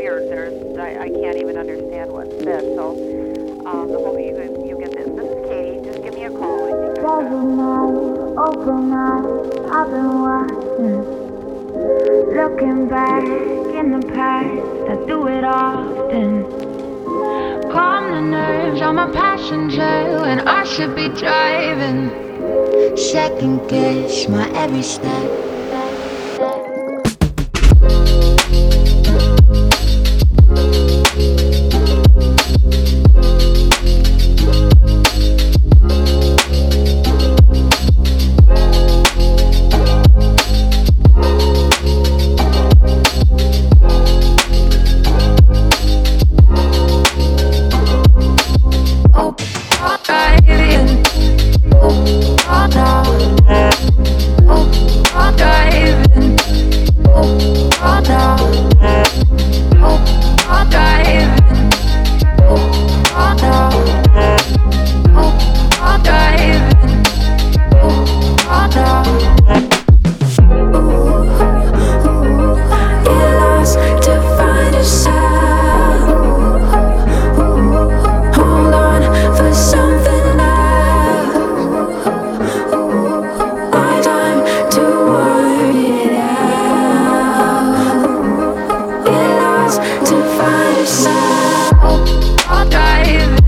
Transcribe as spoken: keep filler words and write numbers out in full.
weird. There's, I, I can't even understand what's said. So, um, hopefully you can- you get this. This is Katie. Just give me a call. I think I Every night, open eyes, I've been watching. Looking back in the past, I do it often. Calm the nerves, I'm a passenger when I should be driving. Second guess my every step. To find yourself, I'll dive in.